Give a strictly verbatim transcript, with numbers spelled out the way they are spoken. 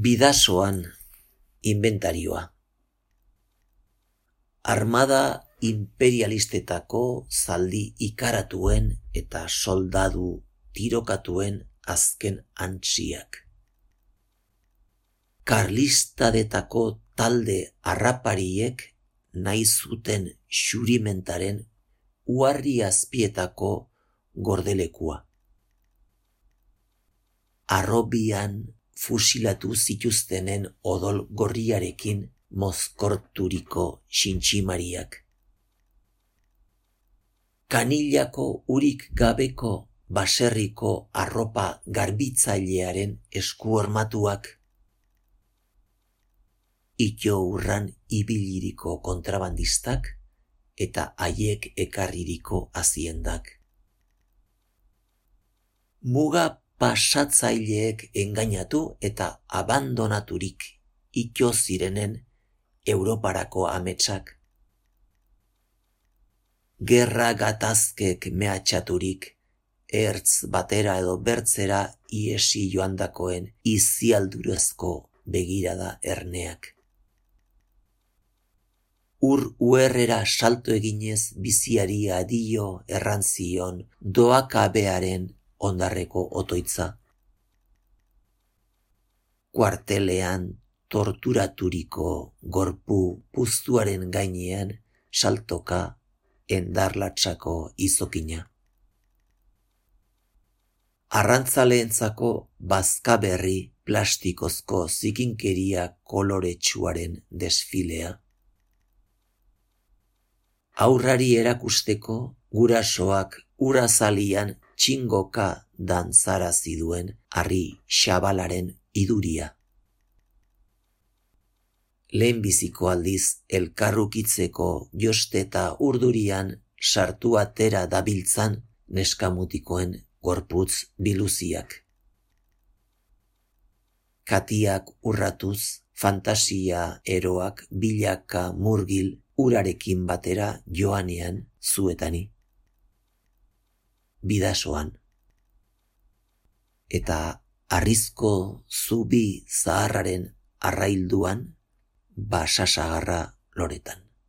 Bidasoan inventarioa. Armada imperialistetako zaldi ikaratuen eta soldadu tirokatuen azken antsiak. Karlistadetako talde harrapariek nahi zuten xurimentaren uharri azpietako gordelekua. Harrobian fusilatu zituztenen odol gorriarekin mozkorturiko xintximariak. Kanillako urik gabeko baserriko arropa garbitzailearen eskuormatuak. Ito urran ibiliriko kontrabandistak eta haiek ekarririko aziendak. Muga pasatzaileek engainatu eta abandonaturik ito zirenen Europarako ametsak. Gerra gatazkek mehatxaturik, ertz batera edo bertzera iesi joandakoen izialdurezko begirada erneak. Ur uerrera salto eginez biziari adio errantzion doakabearen ondarreko otoitza. Kuartelean torturaturiko gorpu puztuaren gainean saltoka endarlatsako izokina. Arrantzaleentzako bazkaberri plastikozko zikinkeria koloretsuaren desfilea. Aurrari erakusteko gurasoak urazalian txingoka dantzarazi duen harri xabalaren iduria. Lehenbiziko aldiz elkarrukitzeko josteta urdurian sartu atera dabiltzan neskamutikoen gorputz biluziak. Katiak urratuz, fantasia eroak bilaka murgil urarekin batera joanean zuetani. Bidasoan. Eta harrizko zubi zaharraren arrailduan basasagarra loretan.